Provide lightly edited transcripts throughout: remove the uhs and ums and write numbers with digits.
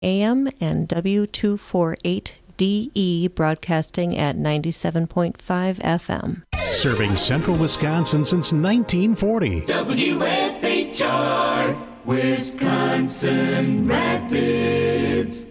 AM and W248DE broadcasting at 97.5 FM. Serving central Wisconsin since 1940. WFHR, Wisconsin Rapids.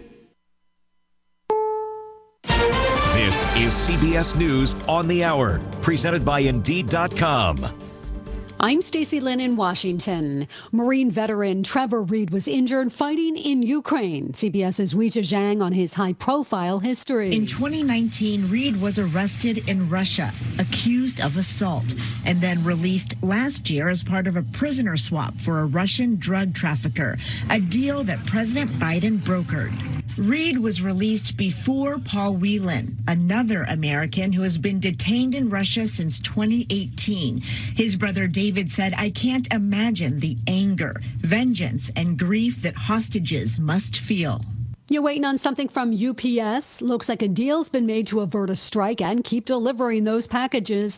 This is CBS News on the Hour, presented by Indeed.com. I'm Stacey Lynn in Washington. Marine veteran Trevor Reed was injured fighting in Ukraine. CBS's Weijia Zhang on his high-profile history. In 2019, Reed was arrested in Russia, accused of assault, and then released last year as part of a prisoner swap for a Russian drug trafficker, a deal that President Biden brokered. Reed was released before Paul Whelan, another American who has been detained in Russia since 2018. His brother David said, "I can't imagine the anger, vengeance, and grief that hostages must feel." You're waiting on something from UPS? Looks like a deal's been made to avert a strike and keep delivering those packages.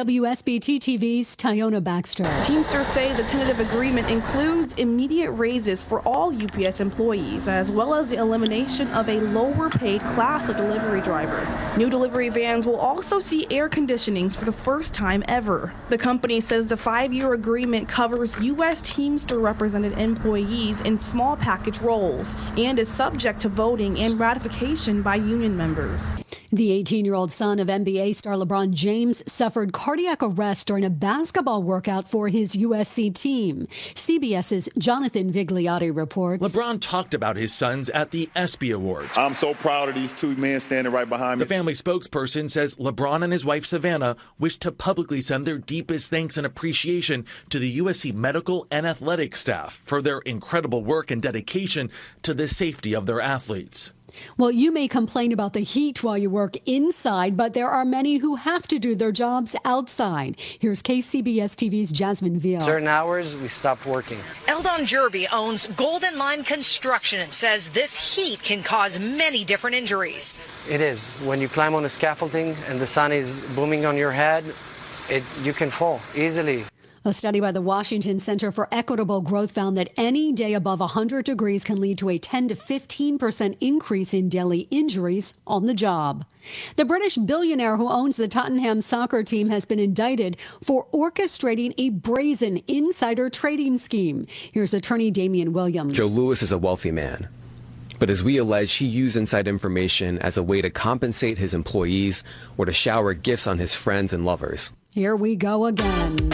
WSBT-TV's Tyona Baxter. Teamsters say the tentative agreement includes immediate raises for all UPS employees, as well as the elimination of a lower-paid class of delivery driver. New delivery vans will also see air conditionings for the first time ever. The company says the 5-year agreement covers U.S. Teamster-represented employees in small package roles and is subject to voting and ratification by union members. The 18-year-old son of NBA star LeBron James suffered cardiac arrest during a basketball workout for his USC team. CBS's Jonathan Vigliotti reports. LeBron talked about his sons at the ESPY Awards. I'm so proud of these two men standing right behind me. The family spokesperson says LeBron and his wife Savannah wish to publicly send their deepest thanks and appreciation to the USC medical and athletic staff for their incredible work and dedication to the safety of their athletes. Well, you may complain about the heat while you work inside, but there are many who have to do their jobs outside. Here's KCBS TV's Jasmine Veal. Certain hours, we stop working. Eldon Jerby owns Golden Line Construction and says this heat can cause many different injuries. It is. When you climb on the scaffolding and the sun is booming on your head, you can fall easily. A study by the Washington Center for Equitable Growth found that any day above 100 degrees can lead to a 10 to 15% increase in daily injuries on the job. The British billionaire who owns the Tottenham soccer team has been indicted for orchestrating a brazen insider trading scheme. Here's attorney Damian Williams. Joe Lewis is a wealthy man. But as we allege, he used inside information as a way to compensate his employees or to shower gifts on his friends and lovers. Here we go again.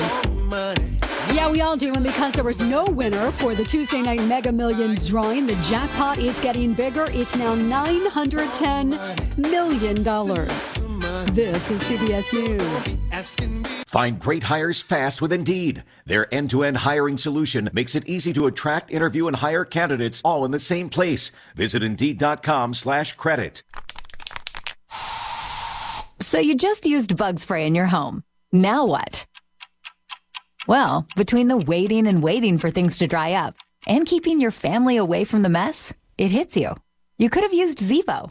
Yeah, we all do. And because there was no winner for the Tuesday night Mega Millions drawing, the jackpot is getting bigger. It's now $910 million. This is CBS News. Find great hires fast with Indeed. Their end-to-end hiring solution makes it easy to attract, interview, and hire candidates all in the same place. Visit Indeed.com/credit. So you just used bug spray in your home. Now what? Well, between the waiting for things to dry up and keeping your family away from the mess, it hits you. You could have used Zevo.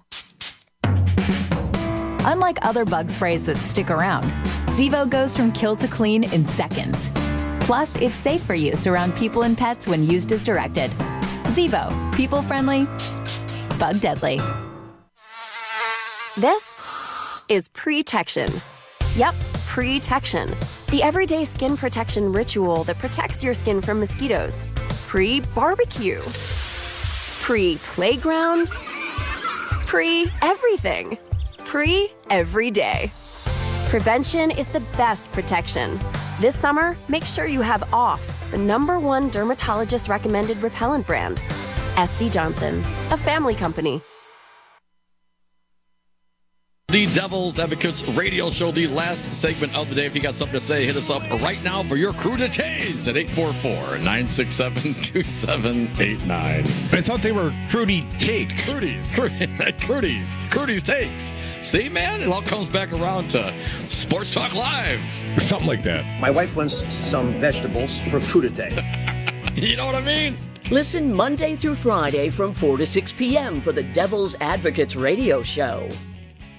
Unlike other bug sprays that stick around, Zevo goes from kill to clean in seconds. Plus, it's safe for use around people and pets when used as directed. Zevo, people-friendly, bug-deadly. This is Pretection. Yep, Pretection. The everyday skin protection ritual that protects your skin from mosquitoes. Pre-barbecue. Pre-playground. Pre-everything. Pre-every day. Prevention is the best protection. This summer, make sure you have OFF, the #1 dermatologist-recommended repellent brand. SC Johnson, a family company. The Devil's Advocates radio show, the last segment of the day. If you got something to say, hit us up right now for your cruditays at 844-967-2789. I thought they were Crudy Takes. Crudy's Takes. See, man, it all comes back around to Sports Talk Live. Something like that. My wife wants some vegetables for crudité. You know what I mean? Listen Monday through Friday from 4 to 6 p.m. for the Devil's Advocates radio show.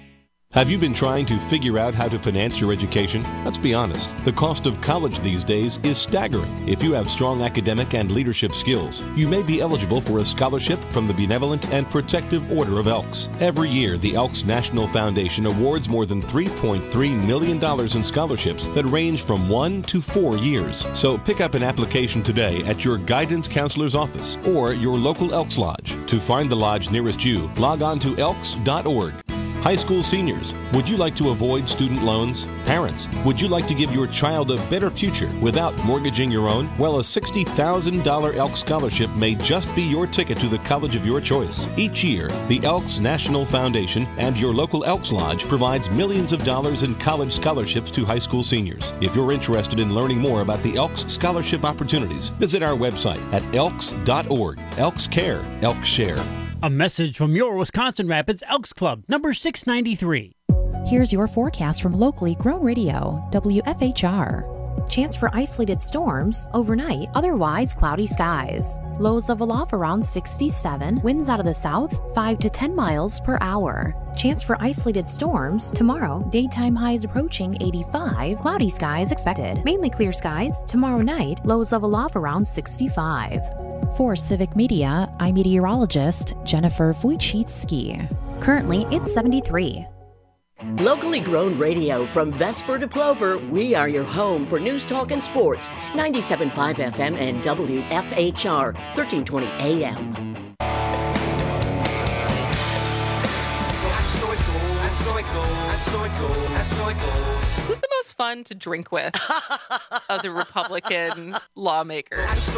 Have you been trying to figure out how to finance your education? Let's be honest, the cost of college these days is staggering. If you have strong academic and leadership skills, you may be eligible for a scholarship from the Benevolent and Protective Order of Elks. Every year, the Elks National Foundation awards more than $3.3 million in scholarships that range from 1 to 4 years. So pick up an application today at your guidance counselor's office or your local Elks Lodge. To find the lodge nearest you, log on to elks.org. High school seniors, would you like to avoid student loans? Parents, would you like to give your child a better future without mortgaging your own? Well, a $60,000 Elks scholarship may just be your ticket to the college of your choice. Each year, the Elks National Foundation and your local Elks Lodge provides millions of dollars in college scholarships to high school seniors. If you're interested in learning more about the Elks scholarship opportunities, visit our website at elks.org. Elks Care, Elks Share. A message from your Wisconsin Rapids Elks Club, number 693. Here's your forecast from locally grown radio, WFHR. Chance for isolated storms overnight, otherwise cloudy skies. Lows of aloft around 67, winds out of the south 5 to 10 miles per hour. Chance for isolated storms tomorrow, daytime highs approaching 85, cloudy skies expected. Mainly clear skies tomorrow night, lows of aloft around 65. For Civic Media, I'm meteorologist Jennifer Wojcicki. Currently, it's 73. Locally grown radio from Vesper to Plover, we are your home for news, talk, and sports. 97.5 FM and WFHR, 1320 AM. Who's the most fun to drink with of the Republican lawmakers?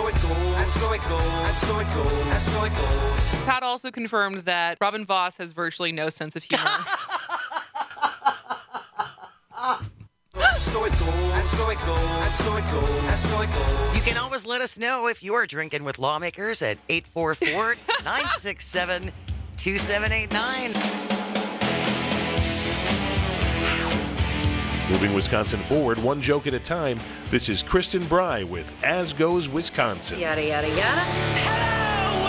Todd also confirmed that Robin Vos has virtually no sense of humor. You can always let us know if you're drinking with lawmakers at 844-967-2789. Moving Wisconsin forward, one joke at a time. This is Kristen Bry with As Goes Wisconsin. Yada, yada, yada. Hello,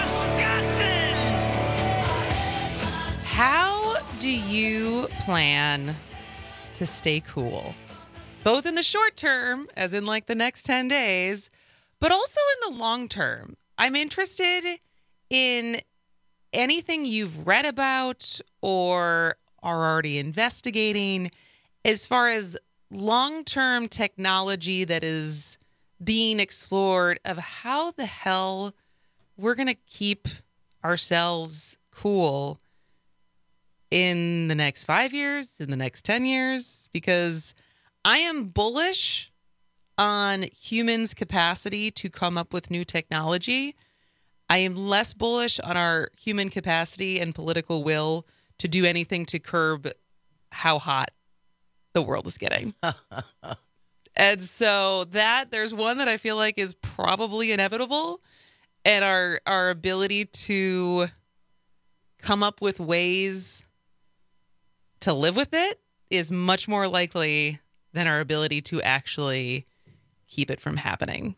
Wisconsin! How do you plan to stay cool? Both in the short term, as in like the next 10 days, but also in the long term. I'm interested in anything you've read about or are already investigating as far as long-term technology that is being explored of how the hell we're going to keep ourselves cool in the next 5 years, in the next 10 years, because I am bullish on humans' capacity to come up with new technology. I am less bullish on our human capacity and political will to do anything to curb how hot the world is getting. And so there's one that I feel like is probably inevitable, and our ability to come up with ways to live with it is much more likely than our ability to actually keep it from happening.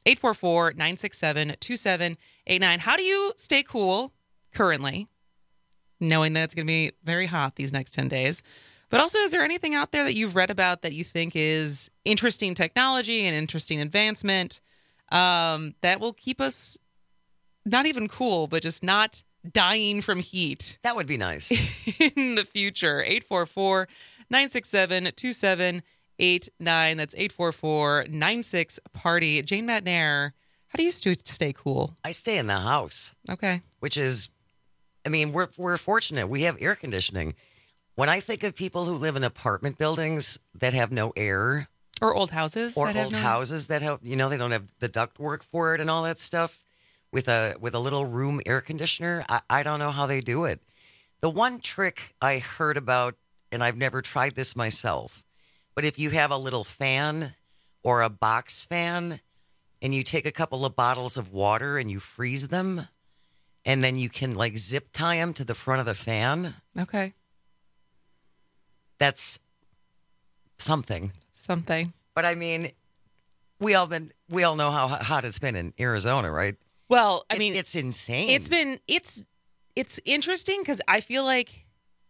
844-967-2789. How do you stay cool currently, knowing that it's going to be very hot these next 10 days? But also, is there anything out there that you've read about that you think is interesting technology and interesting advancement that will keep us not even cool, but just not dying from heat? That would be nice. In the future. 844-967-2789. That's 844-96-PARTY. Jane Matnair, how do you stay cool? I stay in the house. Okay. Which is, I mean, we're fortunate. We have air conditioning. When I think of people who live in apartment buildings that have no air, or old houses, that have they don't have the ductwork for it and all that stuff, with a little room air conditioner, I don't know how they do it. The one trick I heard about, and I've never tried this myself, but if you have a little fan or a box fan, and you take a couple of bottles of water and you freeze them, and then you can like zip tie them to the front of the fan. Okay. That's something. But I mean, we all know how hot it's been in Arizona, right? Well, I mean, it's insane. It's interesting because I feel like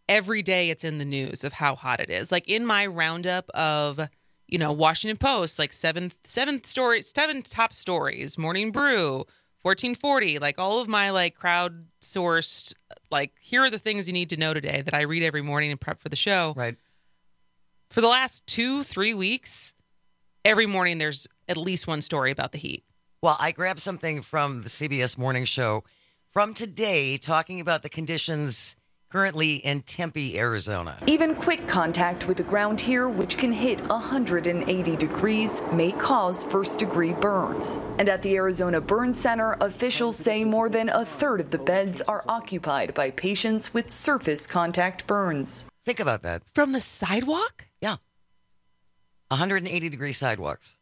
every day it's in the news of how hot it is. Like in my roundup of, Washington Post, like seven top stories, Morning Brew, 1440, like all of my like crowdsourced, like here are the things you need to know today that I read every morning and prep for the show. Right. For the last 2-3 weeks, every morning there's at least one story about the heat. Well, I grabbed something from the CBS Morning Show from today talking about the conditions currently in Tempe, Arizona. Even quick contact with the ground here, which can hit 180 degrees, may cause first-degree burns. And at the Arizona Burn Center, officials say more than a third of the beds are occupied by patients with surface contact burns. Think about that. From the sidewalk? Yeah. 180-degree sidewalks.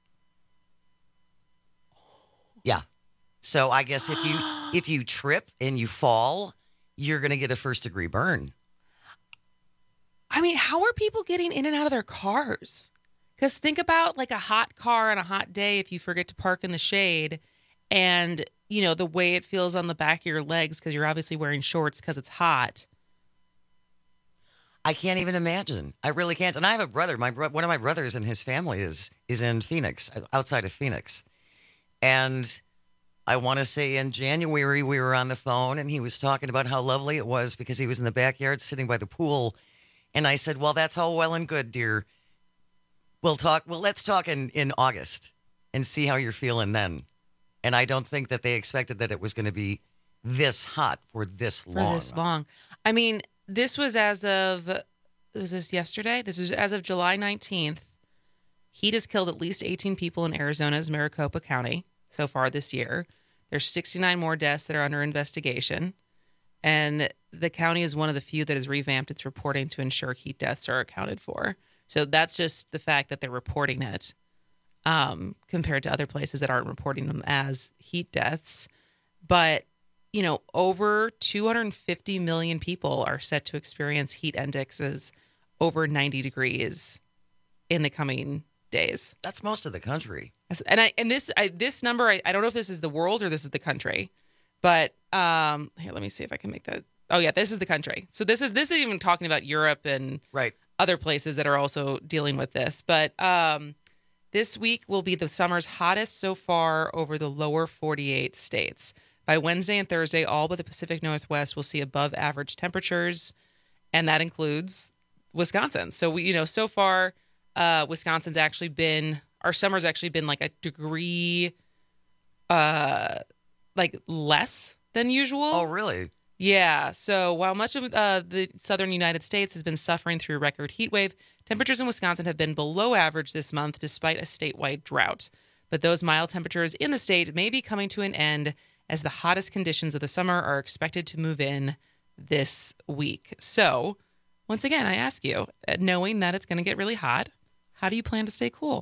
Yeah. So I guess if you trip and you fall, you're going to get a first-degree burn. I mean, how are people getting in and out of their cars? Because think about like a hot car on a hot day if you forget to park in the shade and, the way it feels on the back of your legs because you're obviously wearing shorts because it's hot. I can't even imagine. I really can't. And I have a brother. One of my brothers and his family is in Phoenix, outside of Phoenix. And I want to say in January we were on the phone and he was talking about how lovely it was because he was in the backyard sitting by the pool. And I said, well, that's all well and good, dear. Let's talk in August and see how you're feeling then. And I don't think that they expected that it was going to be this hot for this long. I mean, this was was this yesterday? This was as of July 19th. Heat has killed at least 18 people in Arizona's Maricopa County so far this year. There's 69 more deaths that are under investigation. And the county is one of the few that has revamped its reporting to ensure heat deaths are accounted for. So that's just the fact that they're reporting it compared to other places that aren't reporting them as heat deaths. But, over 250 million people are set to experience heat indexes over 90 degrees in the coming days. That's most of the country. And this number, I don't know if this is the world or this is the country, but here, let me see if I can make that. Oh yeah, this is the country. So this is even talking about Europe and other places that are also dealing with this. But this week will be the summer's hottest so far over the lower 48 states. By Wednesday and Thursday, all but the Pacific Northwest will see above average temperatures, and that includes Wisconsin. So so far, Wisconsin's actually been. Our summer's actually been like a degree, less than usual. Oh, really? Yeah. So while much of the southern United States has been suffering through a record heat wave, temperatures in Wisconsin have been below average this month despite a statewide drought. But those mild temperatures in the state may be coming to an end as the hottest conditions of the summer are expected to move in this week. So once again, I ask you, knowing that it's going to get really hot, how do you plan to stay cool?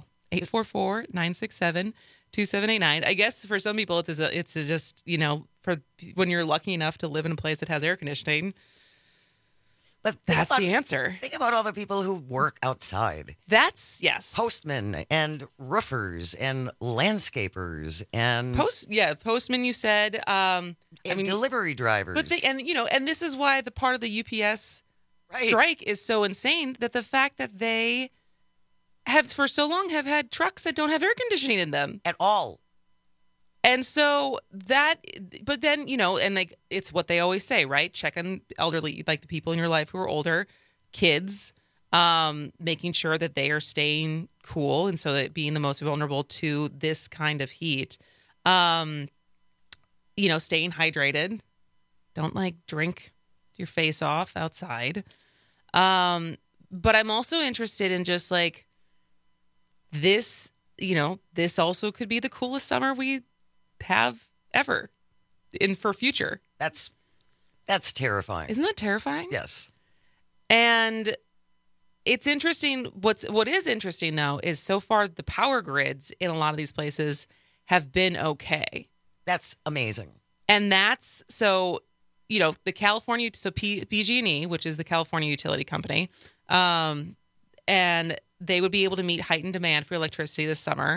844-967-2789. I guess for some people, it's just, for when you're lucky enough to live in a place that has air conditioning. But that's the answer. Think about all the people who work outside. Yes. Postmen and roofers and landscapers and postmen. You said, delivery drivers. But and this is why the part of the UPS strike is so insane. That the fact that they have for so long have had trucks that don't have air conditioning in them at all. And so but then, and it's what they always say, right? Check on elderly, like the people in your life who are older, kids, making sure that they are staying cool. And so that being the most vulnerable to this kind of heat, staying hydrated. Don't drink your face off outside. But I'm also interested in just this, this also could be the coolest summer we have ever for future. That's terrifying. Isn't that terrifying? Yes. And it's interesting. What is interesting though is so far the power grids in a lot of these places have been okay. That's amazing. And that's so the California PG&E, which is the California utility company, and they would be able to meet heightened demand for electricity this summer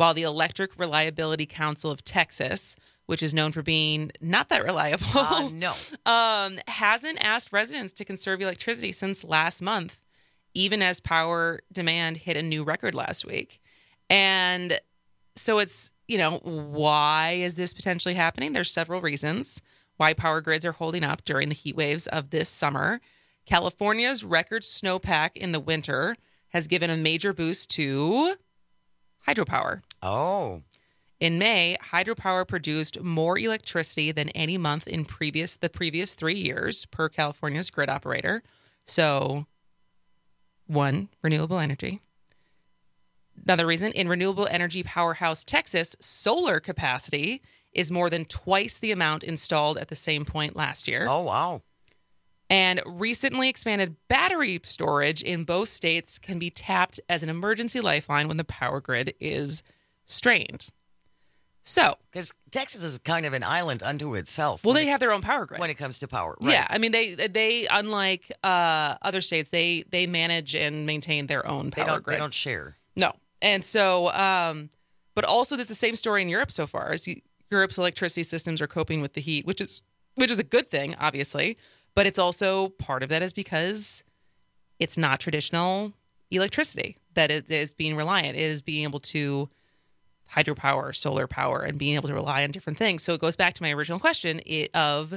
while the Electric Reliability Council of Texas, which is known for being not that reliable, no, hasn't asked residents to conserve electricity since last month, even as power demand hit a new record last week. And so it's, why is this potentially happening? There's several reasons why power grids are holding up during the heat waves of this summer. California's record snowpack in the winter has given a major boost to hydropower. Oh. In May, hydropower produced more electricity than any month in the previous 3 years, per California's grid operator. So, 1, renewable energy. Another reason, in renewable energy powerhouse Texas, solar capacity is more than twice the amount installed at the same point last year. Oh, wow. And recently expanded battery storage in both states can be tapped as an emergency lifeline when the power grid is strained. So, because Texas is kind of an island unto itself. Well, they have their own power grid when it comes to power. Right? Yeah, I mean, they unlike other states, they manage and maintain their own power grid. They don't share. No, and so, but also there's the same story in Europe so far. As Europe's electricity systems are coping with the heat, which is a good thing, obviously. But it's also part of that is because it's not traditional electricity that it is being reliant. It is being able to hydropower, solar power, and being able to rely on different things. So it goes back to my original question of,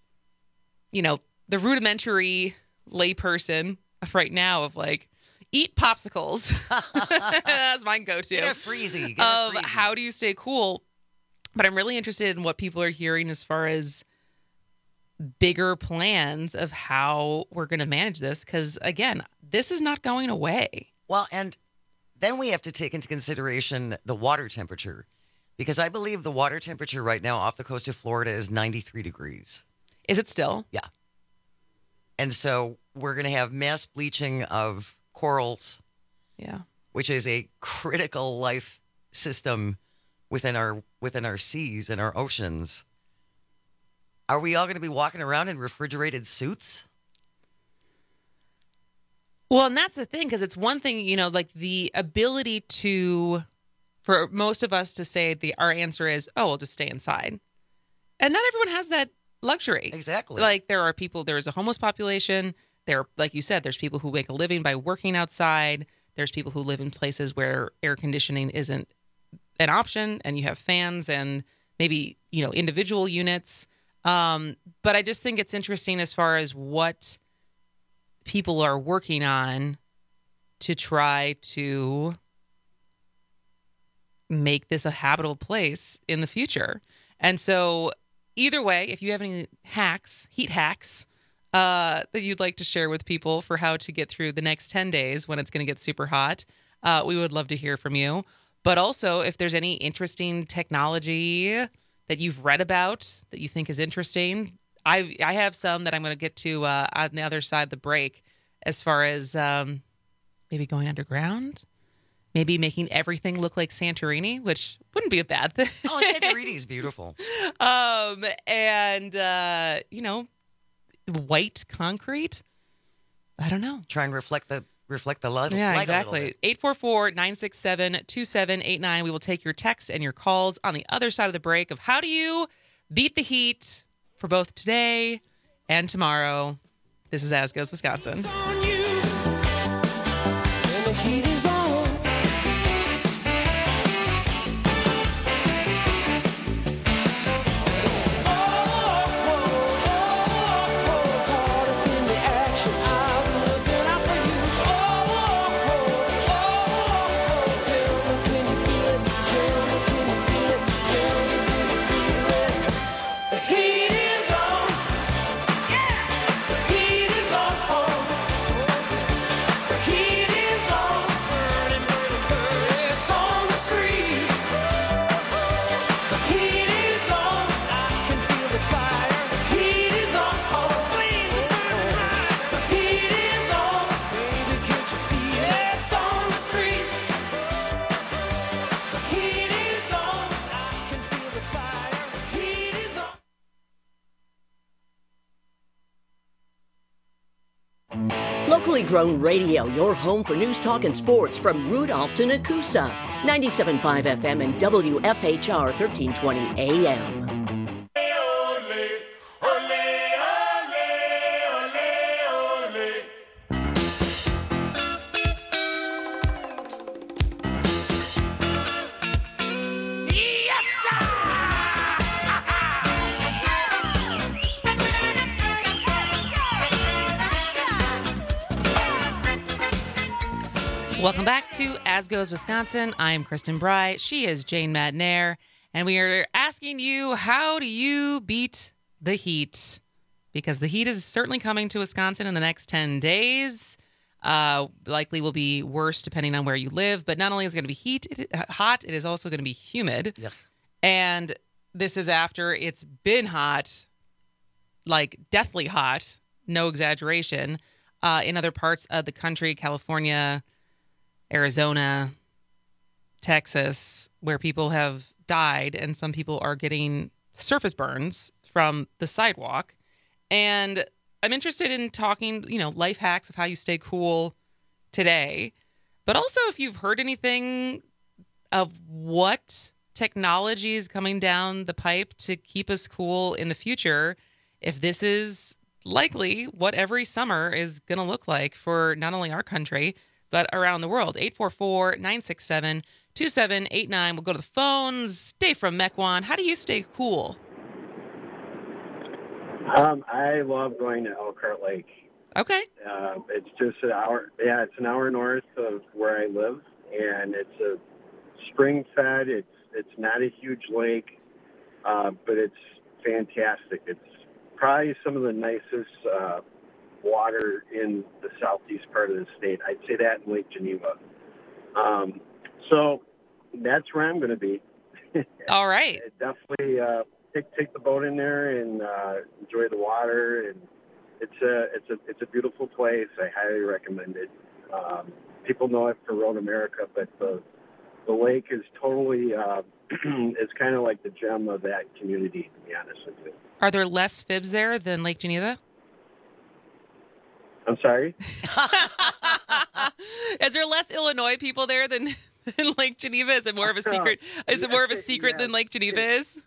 the rudimentary layperson of right now of like, eat popsicles. That's my go-to. Get a freezy. How do you stay cool? But I'm really interested in what people are hearing as far as bigger plans of how we're going to manage this. Because, again, this is not going away. Well, and then we have to take into consideration the water temperature. Because I believe the water temperature right now off the coast of Florida is 93 degrees. Is it still? Yeah. And so we're going to have mass bleaching of corals. Yeah. Which is a critical life system within our seas and our oceans. Are we all going to be walking around in refrigerated suits? Well, and that's the thing, because it's one thing, like the ability for most of us to say our answer is, oh, we'll just stay inside. And not everyone has that luxury. Exactly. Like there is a homeless population. Like you said, there's people who make a living by working outside. There's people who live in places where air conditioning isn't an option and you have fans and maybe, individual units. But I just think it's interesting as far as what people are working on to try to make this a habitable place in the future. And so either way, if you have any heat hacks, that you'd like to share with people for how to get through the next 10 days when it's going to get super hot, we would love to hear from you. But also, if there's any interesting technology that you've read about that you think is interesting, I have some that I'm going to get to on the other side of the break as far as maybe going underground, maybe making everything look like Santorini, which wouldn't be a bad thing. Oh, Santorini is beautiful. And, white concrete. I don't know. Try and reflect the light. Yeah, exactly. 844-967-2789. We will take your texts and your calls on the other side of the break of how do you beat the heat for both today and tomorrow. This is As Goes Wisconsin. Locally grown radio, your home for news, talk, and sports from Rudolph to Nakusa. 97.5 FM and WFHR 1320 AM. Welcome back to As Goes Wisconsin. I'm Kristen Bry. She is Jane Madnair. And we are asking you, how do you beat the heat? Because the heat is certainly coming to Wisconsin in the next 10 days. Likely will be worse depending on where you live. But not only is it going to be hot, it is also going to be humid. Yuck. And this is after it's been hot, like deathly hot, no exaggeration, in other parts of the country, California, Arizona, Texas, where people have died and some people are getting surface burns from the sidewalk. And I'm interested in talking, life hacks of how you stay cool today, but also if you've heard anything of what technology is coming down the pipe to keep us cool in the future, if this is likely what every summer is going to look like for not only our country, but around the world. 844-967-2789. We'll go to the phones. Dave from Mequon. How do you stay cool? I love going to Elkhart Lake. Okay. It's just an hour. Yeah, it's an hour north of where I live, and it's a spring-fed. It's not a huge lake, but it's fantastic. It's probably some of the nicest water in the southeast part of the state. I'd say that in Lake Geneva. So that's where I'm going to be. All right. Definitely take the boat in there and enjoy the water. And it's a beautiful place. I highly recommend it. People know it for Road America, but the lake is totally it's kind of like the gem of that community, to be honest with you. Are there less fibs there than Lake Geneva? I'm sorry? Is there less Illinois people there than Lake Geneva? Is it more of a secret? Is it more of a secret than Lake Geneva is?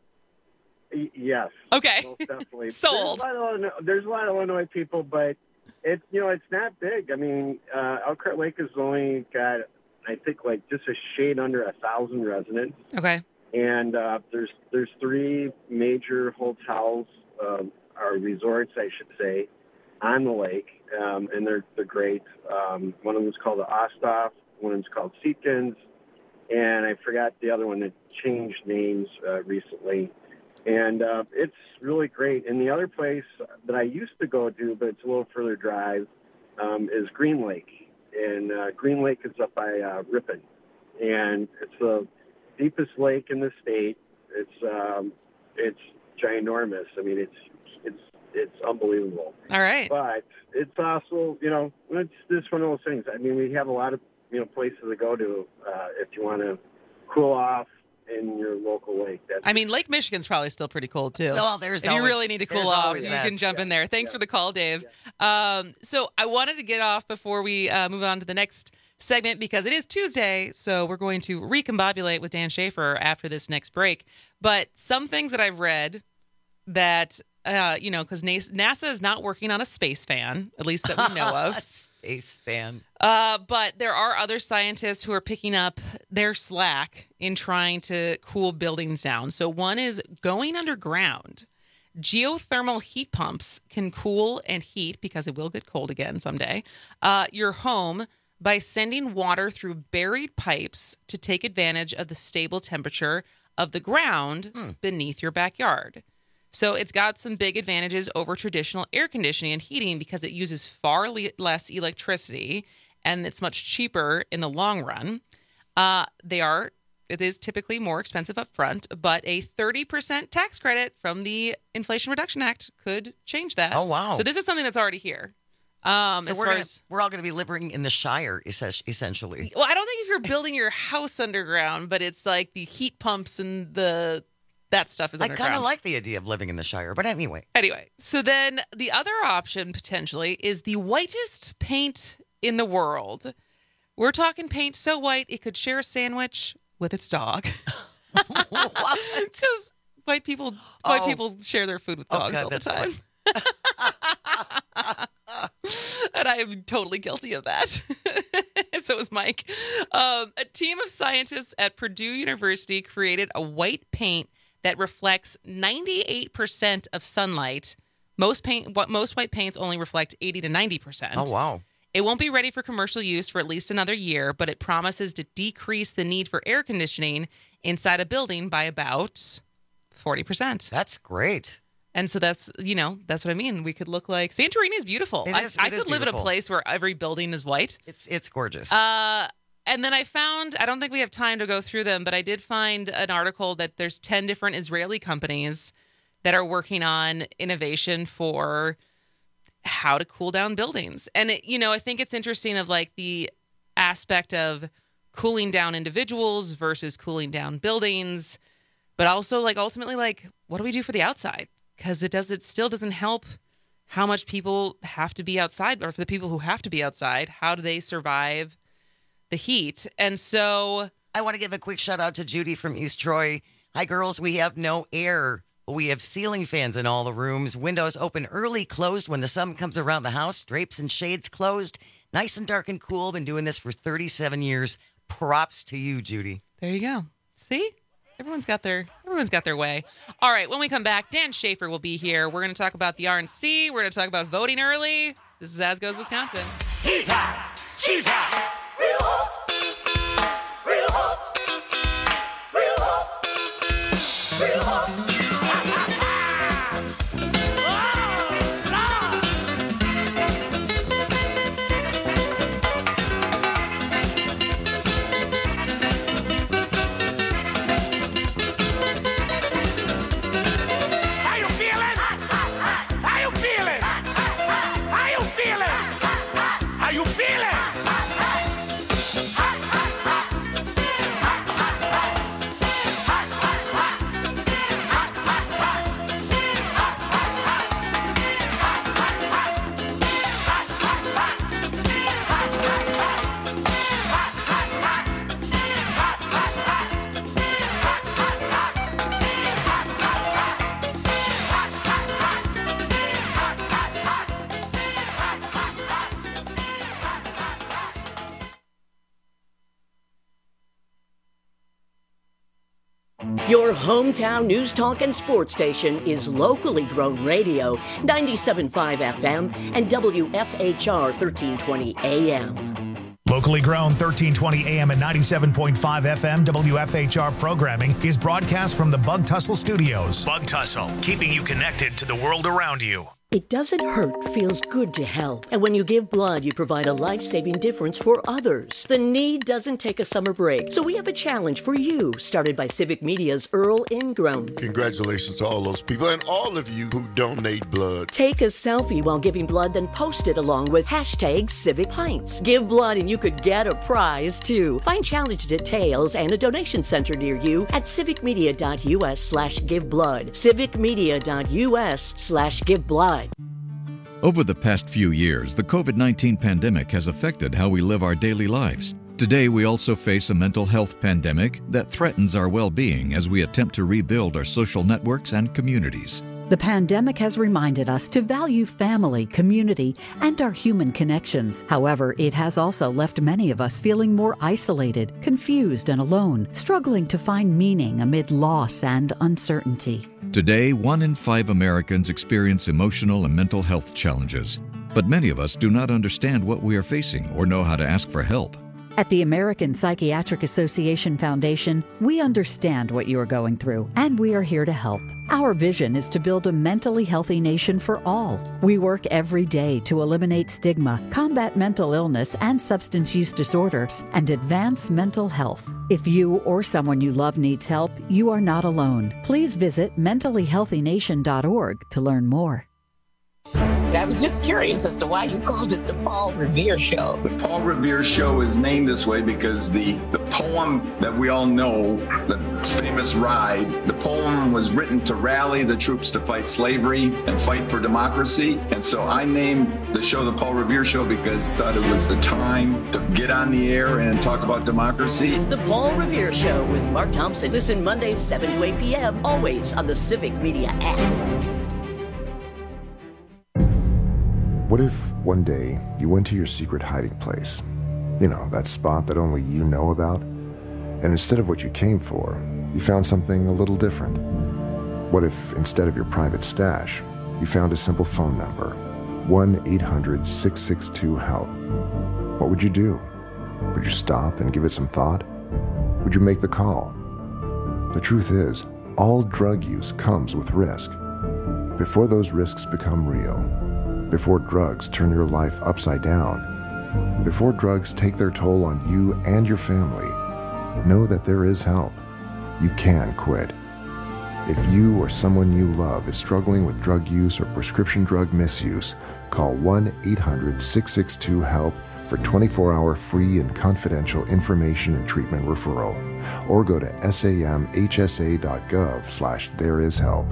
Yes. Okay. Most definitely. Sold. There's a lot of Illinois people, but it's not big. I mean, Elkhart Lake has only got, I think, like just a shade under 1,000 residents. Okay. And there's 3 major hotels, or resorts, I should say, on the lake, and they're great. One of them is called the Osthoff, one of them is called Seatkins, and I forgot the other one that changed names recently. And it's really great. And the other place that I used to go to, but it's a little further drive, is Green Lake. And Green Lake is up by Ripon. And it's the deepest lake in the state. It's ginormous. I mean, it's unbelievable. All right. But it's also, it's just one of those things. I mean, we have a lot of, places to go to if you want to cool off in your local lake. Lake Michigan's probably still pretty cold, too. Well, if you really need to cool off, you can jump in there. Thanks for the call, Dave. Yeah. So I wanted to get off before we move on to the next segment because it is Tuesday, so we're going to recombobulate with Dan Schaefer after this next break. But some things that I've read that, because NASA is not working on a space fan, at least that we know of. Space fan. But there are other scientists who are picking up their slack in trying to cool buildings down. So one is going underground. Geothermal heat pumps can cool and heat, because it will get cold again someday, your home by sending water through buried pipes to take advantage of the stable temperature of the ground beneath your backyard. So it's got some big advantages over traditional air conditioning and heating because it uses far less electricity and it's much cheaper in the long run. It is typically more expensive up front, but a 30% tax credit from the Inflation Reduction Act could change that. Oh, wow. So this is something that's already here. So we're all going to be living in the Shire, essentially. Well, I don't think if you're building your house underground, but it's like the heat pumps and the that stuff is I underground. kind of like the idea of living in the Shire, but anyway. Anyway, so then the other option potentially is the whitest paint in the world. We're talking paint so white it could share a sandwich with its dog. Because white people share their food with dogs all the time. And I am totally guilty of that. So is Mike. A team of scientists at Purdue University created a white paint that reflects 98% of sunlight. Most white paints only reflect 80 to 90%. Oh, wow. It won't be ready for commercial use for at least another year, but it promises to decrease the need for air conditioning inside a building by about 40%. That's great. And so that's what I mean. We could look like Santorini is beautiful. I could live in a place where every building is white. It's gorgeous. And then I don't think we have time to go through them, but I did find an article that there's 10 different Israeli companies that are working on innovation for how to cool down buildings. And I think it's interesting of like the aspect of cooling down individuals versus cooling down buildings, but also like ultimately like what do we do for the outside? Because it still doesn't help how much people have to be outside, or for the people who have to be outside, how do they survive the heat? And so I want to give a quick shout out to Judy from East Troy. Hi, girls. We have no air. We have ceiling fans in all the rooms. Windows open early, closed when the sun comes around the house. Drapes and shades closed. Nice and dark and cool. Been doing this for 37 years. Props to you, Judy. There you go. See? Everyone's got their way. All right, when we come back, Dan Schaefer will be here. We're going to talk about the RNC. We're going to talk about voting early. This is As Goes Wisconsin. He's hot. She's hot. Real hot. Real hot. Real hot. Real hot. Your hometown news talk and sports station is locally grown radio, 97.5 FM and WFHR 1320 AM. Locally grown 1320 AM and 97.5 FM WFHR programming is broadcast from the Bug Tussle Studios. Bug Tussle, keeping you connected to the world around you. It doesn't hurt, feels good to help. And when you give blood, you provide a life-saving difference for others. The need doesn't take a summer break. So we have a challenge for you, started by Civic Media's Earl Ingram. Congratulations to all those people and all of you who donate blood. Take a selfie while giving blood, then post it along with #CivicPints. Give blood and you could get a prize, too. Find challenge details and a donation center near you at civicmedia.us/giveblood. civicmedia.us/giveblood. Over the past few years, the COVID-19 pandemic has affected how we live our daily lives. Today, we also face a mental health pandemic that threatens our well-being as we attempt to rebuild our social networks and communities. The pandemic has reminded us to value family, community, and our human connections. However, it has also left many of us feeling more isolated, confused, and alone, struggling to find meaning amid loss and uncertainty. Today, 1 in 5 Americans experience emotional and mental health challenges, but many of us do not understand what we are facing or know how to ask for help. At the American Psychiatric Association Foundation, we understand what you are going through, and we are here to help. Our vision is to build a mentally healthy nation for all. We work every day to eliminate stigma, combat mental illness and substance use disorders, and advance mental health. If you or someone you love needs help, you are not alone. Please visit mentallyhealthynation.org to learn more. I was just curious as to why you called it the Paul Revere Show. The Paul Revere Show is named this way because the poem that we all know, the famous Ride, the poem was written to rally the troops to fight slavery and fight for democracy. And so I named the show the Paul Revere Show because I thought it was the time to get on the air and talk about democracy. The Paul Revere Show with Mark Thompson. Listen Mondays 7 to 8 p.m. always on the Civic Media app. What if one day you went to your secret hiding place? You know, that spot that only you know about? And instead of what you came for, you found something a little different. What if instead of your private stash, you found a simple phone number, 1-800-662-HELP? What would you do? Would you stop and give it some thought? Would you make the call? The truth is, all drug use comes with risk. Before those risks become real, before drugs turn your life upside down, before drugs take their toll on you and your family, know that there is help. You can quit. If you or someone you love is struggling with drug use or prescription drug misuse, call 1-800-662-HELP for 24-hour free and confidential information and treatment referral, or go to samhsa.gov/thereishelp.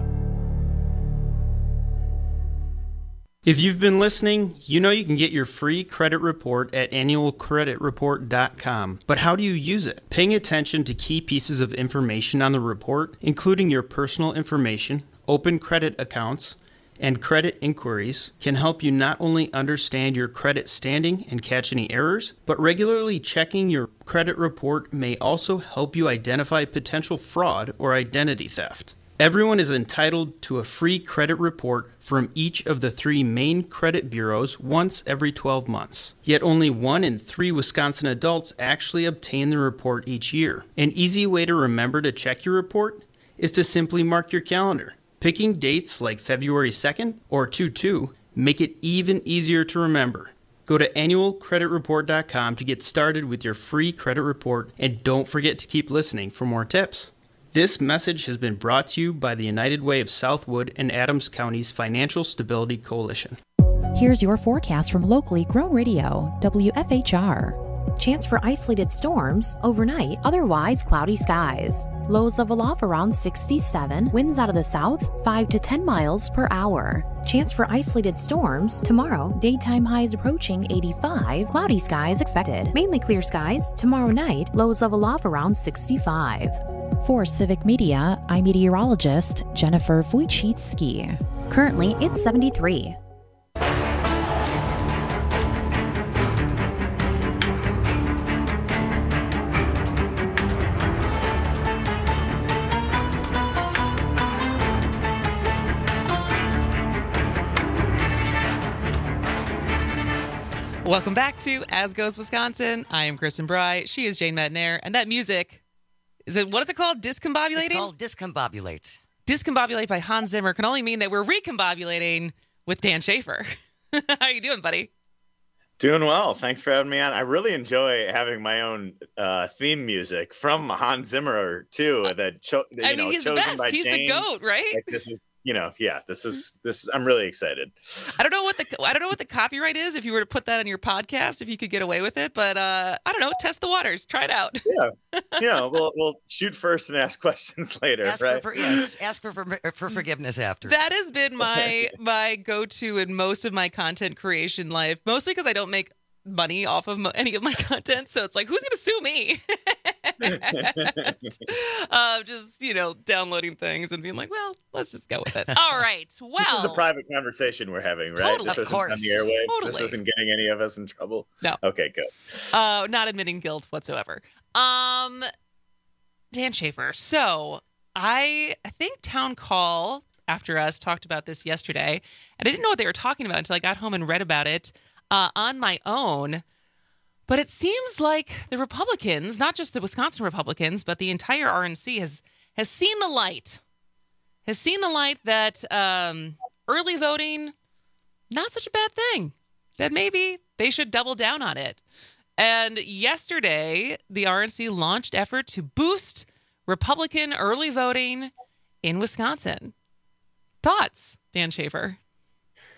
If you've been listening, you know you can get your free credit report at annualcreditreport.com. But how do you use it? Paying attention to key pieces of information on the report, including your personal information, open credit accounts, and credit inquiries, can help you not only understand your credit standing and catch any errors, but regularly checking your credit report may also help you identify potential fraud or identity theft. Everyone is entitled to a free credit report from each of the 3 main credit bureaus once every 12 months. Yet only 1 in 3 Wisconsin adults actually obtain the report each year. An easy way to remember to check your report is to simply mark your calendar. Picking dates like February 2nd or 2/2 make it even easier to remember. Go to annualcreditreport.com to get started with your free credit report, and don't forget to keep listening for more tips. This message has been brought to you by the United Way of Southwood and Adams County's Financial Stability Coalition. Here's your forecast from locally grown radio, WFHR. Chance for isolated storms overnight, otherwise cloudy skies. Lows of aloft around 67, winds out of the south 5 to 10 miles per hour. Chance for isolated storms tomorrow, daytime highs approaching 85, cloudy skies expected. Mainly clear skies tomorrow night, lows of aloft around 65. For Civic Media, I'm meteorologist Jennifer Wojcicki. Currently, it's 73. Welcome back to As Goes Wisconsin. I am Kristen Bry. She is Jane Metnair. And that music, what is it called? Discombobulating? It's called Discombobulate. Discombobulate by Hans Zimmer can only mean that we're recombobulating with Dan Schaefer. How are you doing, buddy? Doing well. Thanks for having me on. I really enjoy having my own theme music from Hans Zimmer, too. He's the best. He's Jane. The GOAT, right? Like, this is, this is. I'm really excited. I don't know what the copyright is. If you were to put that on your podcast, if you could get away with it, but I don't know. Test the waters. Try it out. Yeah. We'll shoot first and ask questions later. Ask for forgiveness after. That has been my go-to in most of my content creation life. Mostly because I don't make money off of any of my content, so it's like, who's going to sue me? Just downloading things and being like, well, let's just go with it. All right. Well, this is a private conversation we're having, right? Totally, this isn't on the airwaves. Totally. This isn't getting any of us in trouble. No. Okay, good. Not admitting guilt whatsoever. Dan Schaefer. So I think Town Call after us talked about this yesterday, and I didn't know what they were talking about until I got home and read about it on my own. But it seems like the Republicans, not just the Wisconsin Republicans, but the entire RNC has seen the light. Has seen the light that early voting, not such a bad thing. That maybe they should double down on it. And yesterday, the RNC launched effort to boost Republican early voting in Wisconsin. Thoughts, Dan Schaefer?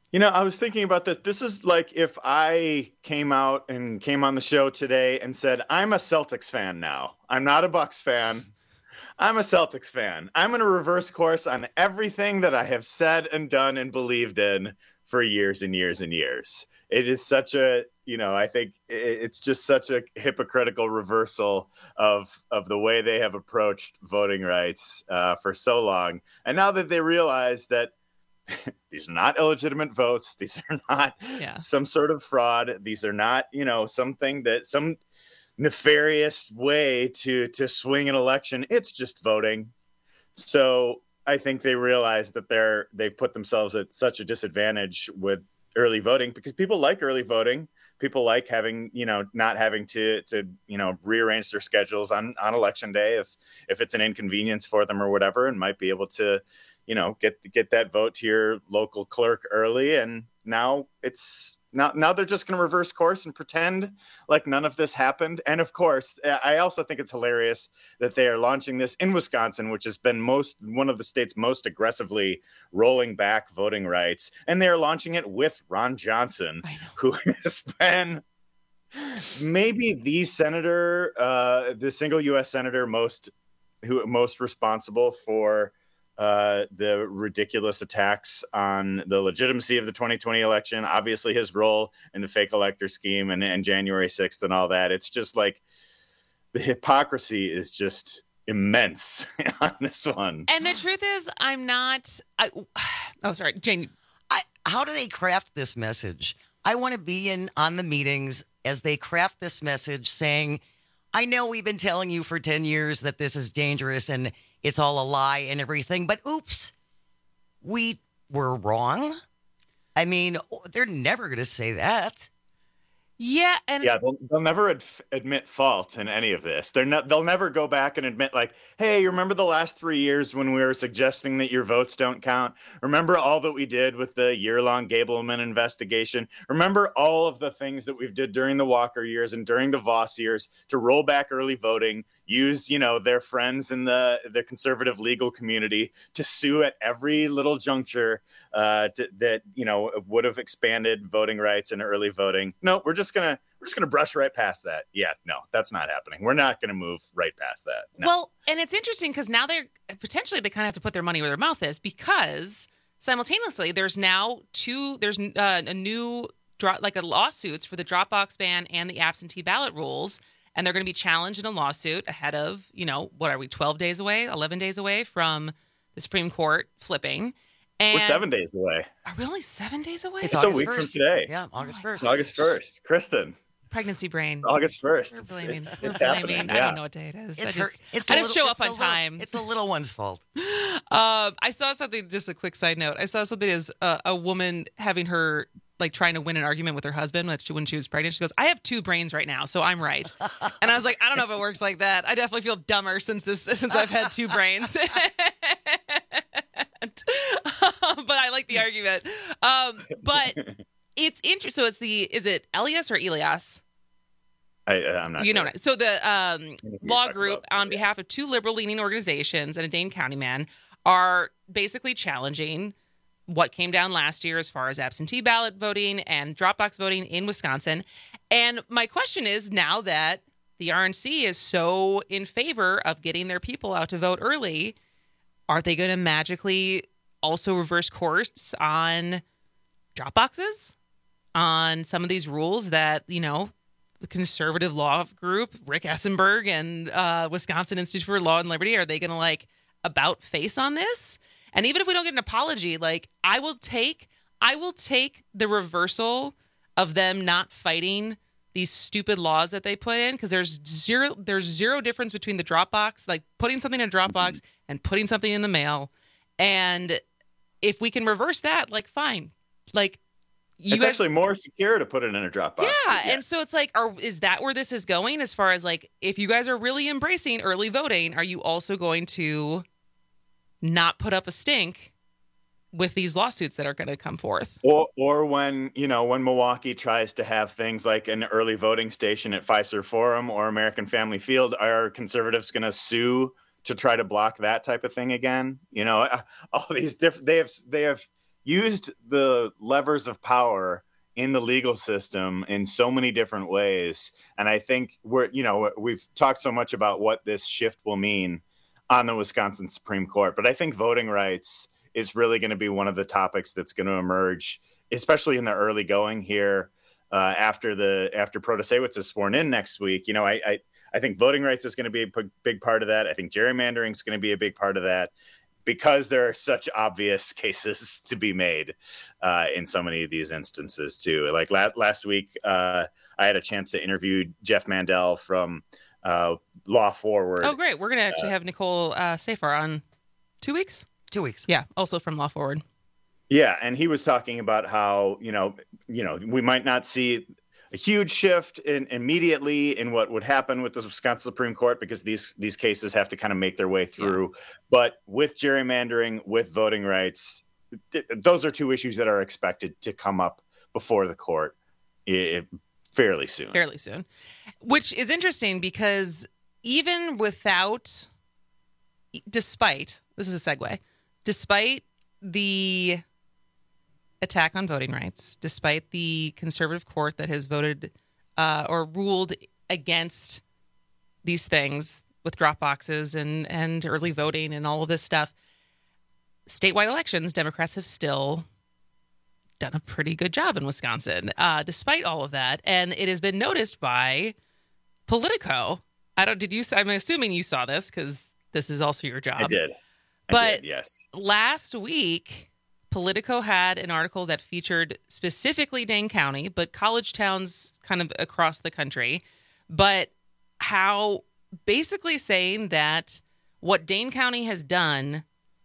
You know, I was thinking about this. This is like if I came out and came on the show today and said, I'm a Celtics fan now. I'm not a Bucks fan. I'm a Celtics fan. I'm going to reverse course on everything that I have said and done and believed in for years and years and years. It is such a, I think it's just such a hypocritical reversal of the way they have approached voting rights for so long. And now that they realize that these are not illegitimate votes, these are not some sort of fraud, these are not, some nefarious way to swing an election. It's just voting. So I think they realize that they've put themselves at such a disadvantage with early voting, because people like early voting. People like having, not having to rearrange their schedules on election day if it's an inconvenience for them or whatever, and might be able to, get that vote to your local clerk early. And now they're just going to reverse course and pretend like none of this happened. And of course, I also think it's hilarious that they are launching this in Wisconsin, which has been one of the states most aggressively rolling back voting rights. And they're launching it with Ron Johnson, who has been maybe the senator, the single U.S. senator most responsible for the ridiculous attacks on the legitimacy of the 2020 election, obviously his role in the fake elector scheme and January 6th and all that. It's just like the hypocrisy is just immense on this one. And the truth is, sorry, Jane. How do they craft this message? I want to be on the meetings as they craft this message saying, I know we've been telling you for 10 years that this is dangerous and it's all a lie and everything, but oops, we were wrong. I mean, they're never going to say that. Yeah, they'll never admit fault in any of this. They'll never go back and admit, like, hey, you remember the last 3 years when we were suggesting that your votes don't count? Remember all that we did with the year-long Gableman investigation? Remember all of the things that we've did during the Walker years and during the Voss years to roll back early voting, use, their friends in the conservative legal community to sue at every little juncture that would have expanded voting rights and early voting. No, we're just gonna brush right past that. Yeah, no, that's not happening. We're not gonna move right past that. No. Well, and it's interesting because now they kind of have to put their money where their mouth is, because simultaneously there's now a new lawsuits for the Dropbox ban and the absentee ballot rules. And they're going to be challenged in a lawsuit ahead of, what are we, 12 days away, 11 days away from the Supreme Court flipping. And we're 7 days away. Are we only 7 days away? It's a week 1st. From today. Yeah, August 1st. August 1st. Kristen. Pregnancy brain. August 1st. It's happening. I don't know what day it is. I just show up on time. It's the little one's fault. I saw something, just a quick side note. I saw something as a woman having her, trying to win an argument with her husband when she was pregnant. She goes, I have 2 brains right now, so I'm right. And I was like, I don't know if it works like that. I definitely feel dumber since I've had 2 brains. But I like the argument. But it's interesting. So is it Elias or Elias? I'm not sure. So the law group on behalf of 2 liberal-leaning organizations and a Dane County man are basically challenging what came down last year as far as absentee ballot voting and Dropbox voting in Wisconsin. And my question is, now that the RNC is so in favor of getting their people out to vote early, are they going to magically also reverse course on Dropboxes, on some of these rules that, the conservative law group, Rick Essenberg and Wisconsin Institute for Law and Liberty, are they going to about face on this? And even if we don't get an apology, I will take the reversal of them not fighting these stupid laws that they put in, because there's zero difference between the Dropbox, putting something in a Dropbox and putting something in the mail. And if we can reverse that, fine. It's actually more secure to put it in a Dropbox. Yeah, yes. And so it's is that where this is going? As far as if you guys are really embracing early voting, are you also going to not put up a stink with these lawsuits that are going to come forth? Or when Milwaukee tries to have things like an early voting station at Fiserv Forum or American Family Field, are conservatives going to sue to try to block that type of thing again? All these different, they have used the levers of power in the legal system in so many different ways. And I think we've talked so much about what this shift will mean on the Wisconsin Supreme Court, but I think voting rights is really going to be one of the topics that's going to emerge, especially in the early going here after Protasewicz is sworn in next week. I think voting rights is going to be a big part of that. I think gerrymandering is going to be a big part of that, because there are such obvious cases to be made in so many of these instances too. Like last week, I had a chance to interview Jeff Mandel from Law Forward. Oh, great. We're going to actually have Nicole Safar on 2 weeks? 2 weeks. Yeah, also from Law Forward. Yeah, and he was talking about how, we might not see a huge shift immediately in what would happen with the Wisconsin Supreme Court, because these cases have to kind of make their way through. Yeah. But with gerrymandering, with voting rights, those are two issues that are expected to come up before the court fairly soon. Which is interesting, because even despite the attack on voting rights, despite the conservative court that has voted or ruled against these things with drop boxes and early voting and all of this stuff, statewide elections, Democrats have still done a pretty good job in Wisconsin, despite all of that. And it has been noticed by Politico. I'm assuming you saw this, because this is also your job. I did, yes. Last week, Politico had an article that featured specifically Dane County, but college towns kind of across the country, but how basically saying that what Dane County has done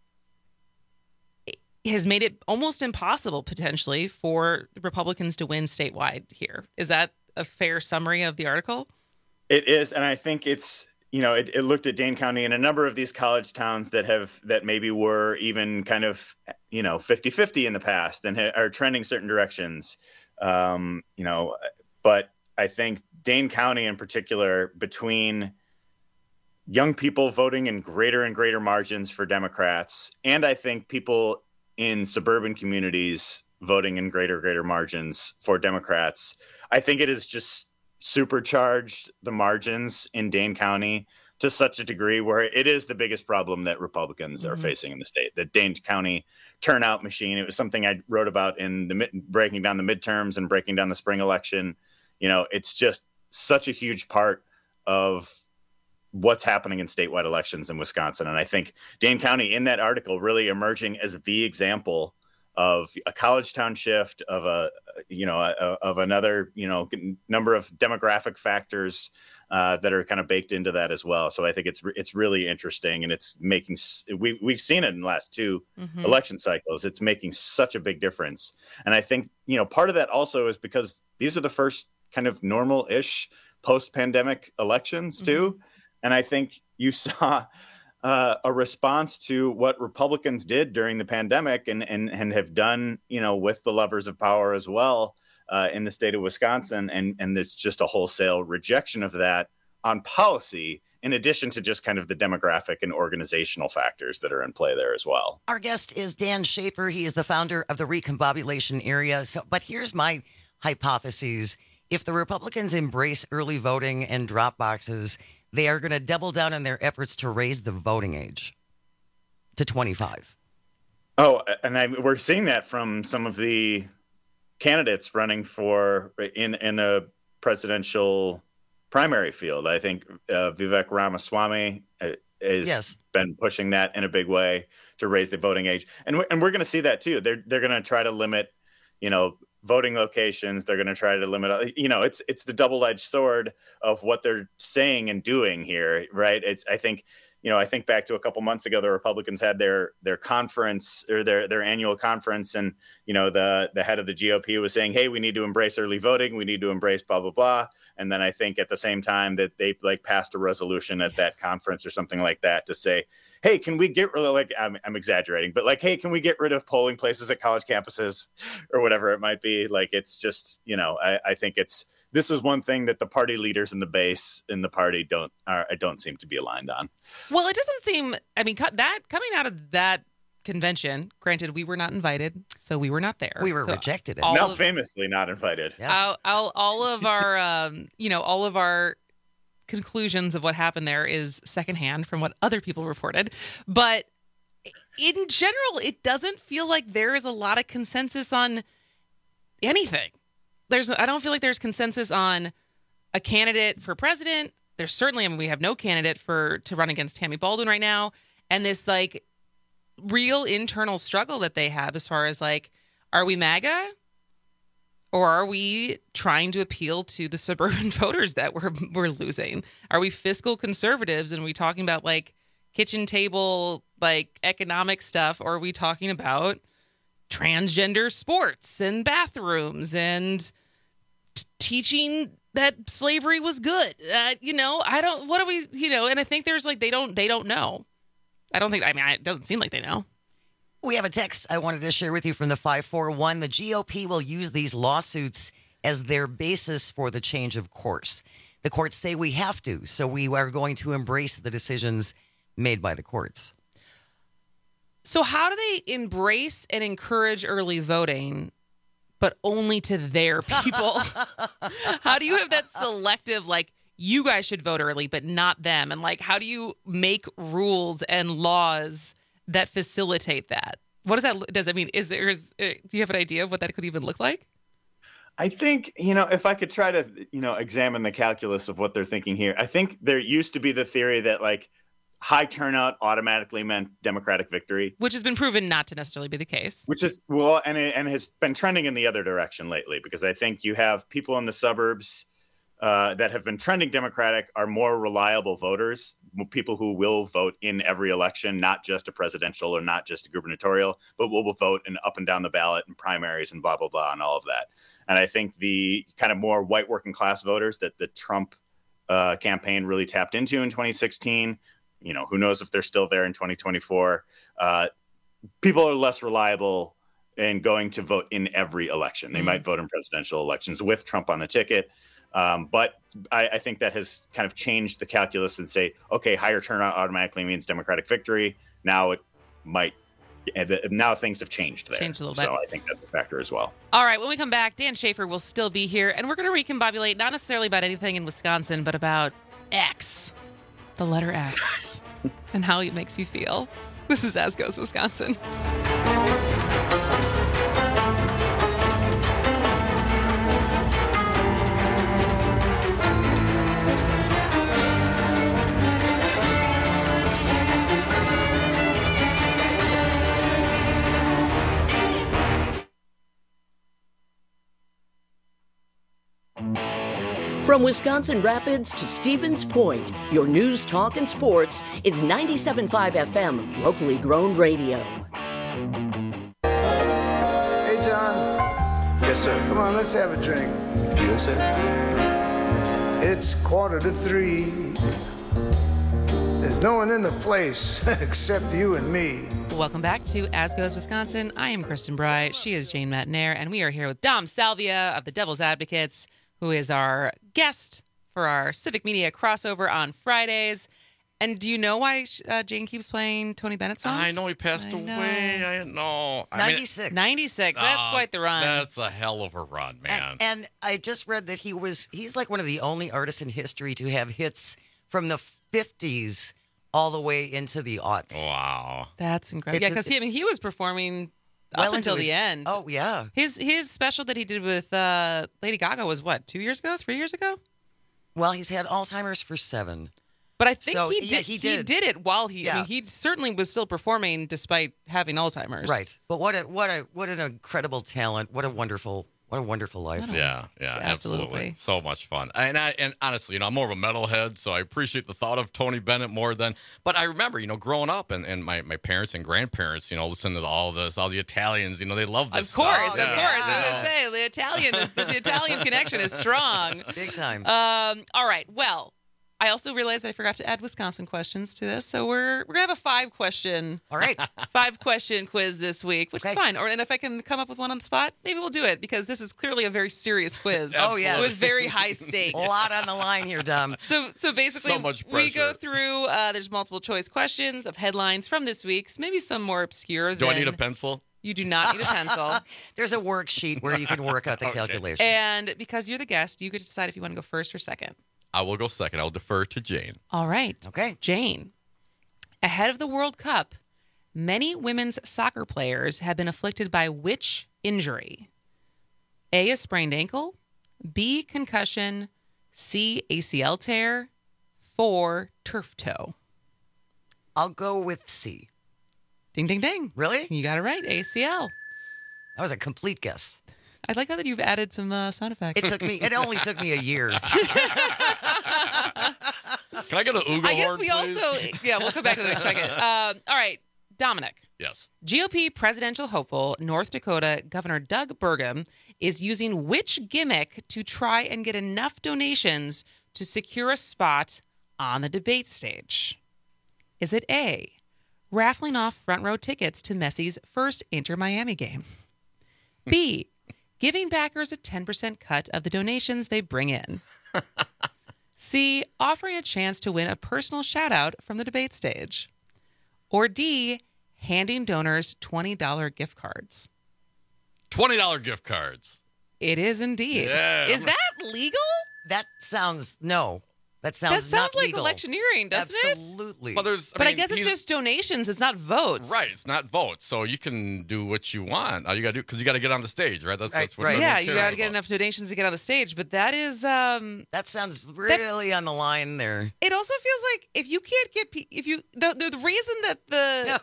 has made it almost impossible potentially for Republicans to win statewide here. Is that a fair summary of the article? It is. And I think it's, it looked at Dane County and a number of these college towns that maybe were even kind of, 50-50 in the past and are trending certain directions. But I think Dane County in particular, between young people voting in greater and greater margins for Democrats, and I think people in suburban communities voting in greater margins for Democrats, I think it has just supercharged the margins in Dane County to such a degree where it is the biggest problem that Republicans are facing in the state. The Dane County turnout machine. It was something I wrote about in breaking down the midterms and breaking down the spring election. It's just such a huge part of what's happening in statewide elections in Wisconsin. And I think Dane County in that article really emerging as the example of a college town shift, of another, number of demographic factors that are kind of baked into that as well. So I think it's really interesting, and it's making, we've seen it in the last two election cycles. It's making such a big difference. And I think, part of that also is because these are the first kind of normal-ish post-pandemic elections too. And I think you saw a response to what Republicans did during the pandemic and have done, with the levers of power as well in the state of Wisconsin. And there's just a wholesale rejection of that on policy, in addition to just kind of the demographic and organizational factors that are in play there as well. Our guest is Dan Schaefer. He is the founder of the Recombobulation Area. But here's my hypothesis. If the Republicans embrace early voting and drop boxes, they are going to double down on their efforts to raise the voting age to 25. Oh, and we're seeing that from some of the candidates running in a presidential primary field. I think Vivek Ramaswamy has been pushing that in a big way to raise the voting age. And we're going to see that too. They're going to try to limit, voting locations. They're going to try to limit, it's the double-edged sword of what they're saying and doing here, right? I think back to a couple months ago, the Republicans had their conference, or their annual conference, and the head of the GOP was saying, "Hey, we need to embrace early voting. We need to embrace blah blah blah." And then I think at the same time that they passed a resolution at that conference or something like that to say, "Hey, can we get rid of," I'm exaggerating, but "Hey, can we get rid of polling places at college campuses," or whatever it might be? It's just I think this is one thing that the party leaders in the base in the party don't seem to be aligned on. Well, it doesn't seem, that coming out of that convention. Granted, we were not invited, so we were not there. We were so rejected. Now famously not invited. Yes. All of our, all of our conclusions of what happened there is secondhand from what other people reported. But in general, it doesn't feel like there is a lot of consensus on anything. I don't feel like there's consensus on a candidate for president. There's certainly, we have no candidate to run against Tammy Baldwin right now. And this like real internal struggle that they have as far as like, are we MAGA? Or are we trying to appeal to the suburban voters that we're losing? Are we fiscal conservatives and are we talking about like kitchen table, like economic stuff? Or are we talking about transgender sports and bathrooms and teaching that slavery was good? And I think there's like, they don't know. It doesn't seem like they know. We have a text I wanted to share with you from the 541. The GOP will use these lawsuits as their basis for the change of course. The courts say we have to, so we are going to embrace the decisions made by the courts. So how do they embrace and encourage early voting, but only to their people? How do you have that selective, like, you guys should vote early, but not them? And, like, how do you make rules and laws that facilitate that? What does that mean? Do you have an idea of what that could even look like? I think, if I could try to, examine the calculus of what they're thinking here, I think there used to be the theory that like high turnout automatically meant Democratic victory. Which has been proven not to necessarily be the case. Which is, and has been trending in the other direction lately, because I think you have people in the suburbs that have been trending Democratic are more reliable voters, people who will vote in every election, not just a presidential or not just a gubernatorial, but will vote in up and down the ballot and primaries and blah, blah, blah, and all of that. And I think the kind of more white working class voters that the Trump campaign really tapped into in 2016, who knows if they're still there in 2024, people are less reliable in going to vote in every election. They might vote in presidential elections with Trump on the ticket. But I think that has kind of changed the calculus and say, okay, higher turnout automatically means Democratic victory. Now things have changed there. Changed a little bit. So I think that's a factor as well. All right, when we come back, Dan Schaefer will still be here, and we're going to recombobulate not necessarily about anything in Wisconsin, but about X, the letter X, and how it makes you feel. This is As Goes Wisconsin. From Wisconsin Rapids to Stevens Point, your news, talk, and sports is 97.5 FM, locally grown radio. Hey, John. Yes, sir. Come on, let's have a drink. Fuel says. It's 2:45. There's no one in the place except you and me. Welcome back to As Goes Wisconsin. I am Kristen Bry. She is Jane Matinaire, and we are here with Dom Salvia of the Devil's Advocates, who is our guest for our Civic Media crossover on Fridays. And do you know why Jane keeps playing Tony Bennett songs? I know he passed away. I know. 96. 96. That's quite the run. That's a hell of a run, man. And I just read that he's like one of the only artists in history to have hits from the 50s all the way into the aughts. Wow. That's incredible. Yeah, because he was performing up until the end. Oh, yeah. His special that he did with Lady Gaga was what, 2 years ago, 3 years ago? Well, he's had Alzheimer's for 7. But I think he did it while he he certainly was still performing despite having Alzheimer's. Right. But what an incredible talent. What a wonderful life. Yeah, absolutely. So much fun. And honestly, I'm more of a metalhead, so I appreciate the thought of Tony Bennett more than. But I remember, growing up and my parents and grandparents, listening to all this, all the Italians, they love this. Of course. Stuff. I was gonna say the Italian connection is strong. Big time. All right. Well, I also realized I forgot to add Wisconsin questions to this, so we're gonna have a 5-question. All right. 5-question quiz this week, which is fine. And if I can come up with one on the spot, maybe we'll do it because this is clearly a very serious quiz. Oh yeah, with very high stakes. A lot on the line here, Dom. So basically, So much we go pressure. through. There's multiple choice questions of headlines from this week's, maybe some more obscure. Do I need a pencil? You do not need a pencil. There's a worksheet where you can work out the calculation. And because you're the guest, you get to decide if you want to go first or second. I will go second. I'll defer to Jane. All right. Okay. Jane. Ahead of the World Cup, many women's soccer players have been afflicted by which injury? A, a sprained ankle. B, concussion. C, ACL tear. 4, turf toe. I'll go with C. Ding, ding, ding. Really? You got it right. ACL. That was a complete guess. I like how that you've added some sound effects. It only took me a year. Can I get an Ooga I guess horn, we please? also, we'll come back to that in a second. All right, Dominic. Yes. GOP presidential hopeful North Dakota Governor Doug Burgum is using which gimmick to try and get enough donations to secure a spot on the debate stage? Is it A, raffling off front row tickets to Messi's first Inter-Miami game? B, giving backers a 10% cut of the donations they bring in? C, offering a chance to win a personal shout-out from the debate stage? Or D, handing donors $20 gift cards? $20 gift cards. It is indeed. Yeah. Is that legal? That sounds not That sounds not like legal. electioneering, doesn't it? Absolutely. Well, But I guess it's just donations. It's not votes. Right, it's not votes, so you can do what you want. All you got to do, because you got to get on the stage, right? That's what. Yeah, everyone you cares got to get about. enough donations to get on the stage. But that is that sounds really on the line there. It also feels like if you can't get the reason that the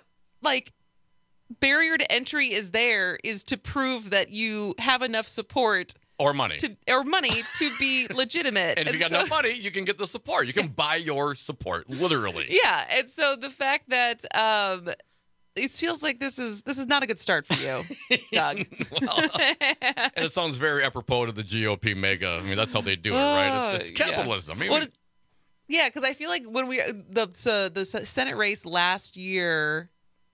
barrier to entry is there is to prove that you have enough support Or money. to be legitimate. And if you got enough money, you can get the support. You can buy your support, literally. Yeah, and so the fact that it feels like this is not a good start for you, Doug. And it sounds very apropos to the GOP mega. I mean, that's how they do it, right? It's capitalism. Yeah. I mean, Yeah, because I feel like when the Senate race last year,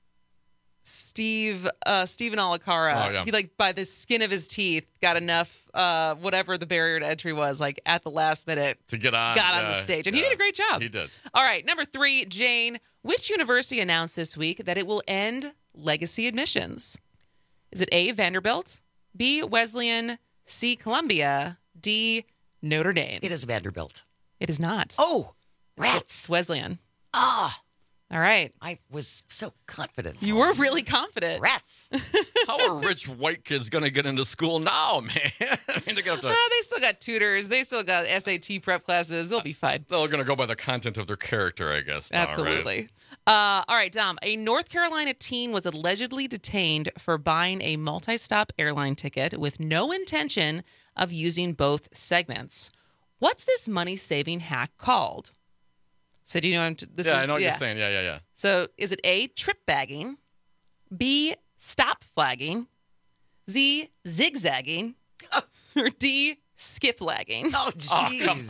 Stephen Alikara, he by the skin of his teeth got enough whatever the barrier to entry was, at the last minute to get on, got on the stage, and he did a great job. He did. All right, number 3, Jane. Which university announced this week that it will end legacy admissions? Is it A, Vanderbilt, B, Wesleyan, C, Columbia, D, Notre Dame? It is Vanderbilt. It is not. Oh, rats. It's Wesleyan. Ah. All right. I was so confident. You were really confident. Rats. How are rich white kids going to get into school now, man? I mean, they're going to have to. They still got tutors. They still got SAT prep classes. They'll be fine. They're going to go by the content of their character, I guess. now, Absolutely. right? All right, Dom. A North Carolina teen was allegedly detained for buying a multi-stop airline ticket with no intention of using both segments. What's this money-saving hack called? So do you know what I know what you're saying. Yeah. So is it A, trip bagging, B, stop flagging, Z, zigzagging, or D, skip lagging? Oh, jeez.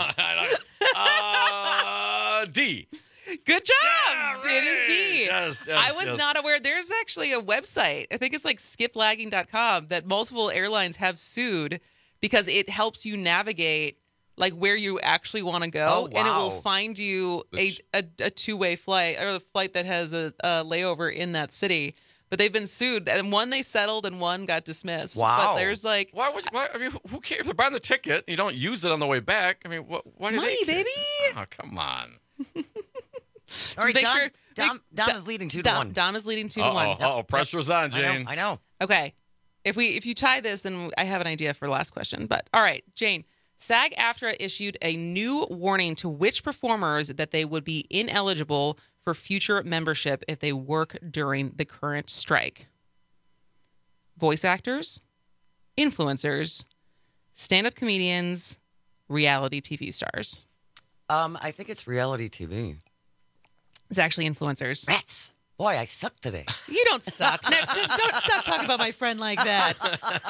D. Good job. Yeah, It is D. Yes, I was not aware. There's actually a website, I think it's skiplagging.com, that multiple airlines have sued because it helps you navigate where you actually want to go, and it will find you a two-way flight or a flight that has a layover in that city. But they've been sued, and one they settled, and one got dismissed. Wow. But there's Why? I mean, who cares if they're buying the ticket? You don't use it on the way back. I mean, why do money, they care? baby. Oh, come on. All right, Make sure- Dom is leading 2-1. Dom is leading 2-1. Oh, pressure's on, Jane. I know. Okay. If you tie this, then I have an idea for the last question. But all right, Jane. SAG-AFTRA issued a new warning to which performers that they would be ineligible for future membership if they work during the current strike. Voice actors, influencers, stand-up comedians, reality TV stars. I think it's reality TV. It's actually influencers. Rats. Boy, I suck today. You don't suck. No, don't stop talking about my friend like that.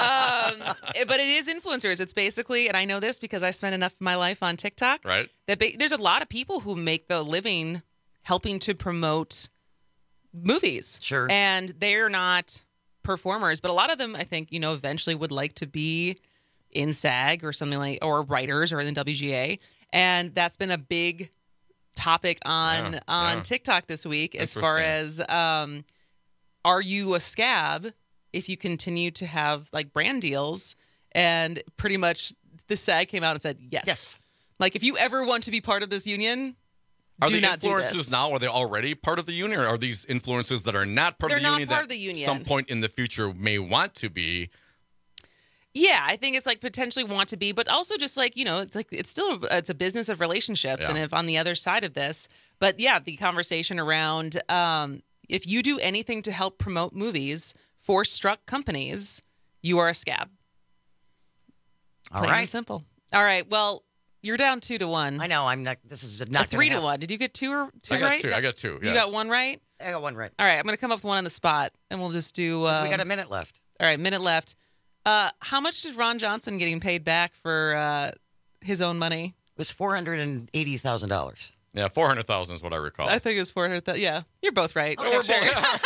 But it is influencers. It's basically, and I know this because I spent enough of my life on TikTok. Right. That there's a lot of people who make the living helping to promote movies. Sure. And they're not performers, but a lot of them, I think, eventually would like to be in SAG or something like, or writers or in the WGA. And that's been a big topic on TikTok this week as far as are you a scab if you continue to have like brand deals? And pretty much the SAG came out and said yes. Like if you ever want to be part of this union, do not do this. Are the influencers now, are they already part of the union, or are these influencers that are not part of the union? They're not part of the union. At some point in the future may want to be? Yeah, I think it's like potentially want to be, but also just like, it's a business of relationships. Yeah. And if on the other side of this, but yeah, the conversation around if you do anything to help promote movies for struck companies, you are a scab. All Plain right. and simple. All right. Well, you're down 2-1. I know. I'm not. This is not 3-1. Did you get two right? I got two. You got one right? I got one right. All right. I'm going to come up with one on the spot, and we'll just do. So we got a minute left. All right, minute left. How much is Ron Johnson getting paid back for his own money? It was $480,000. Yeah, 400,000 is what I recall. I think it was 400,000. Yeah, you're both right. We're both.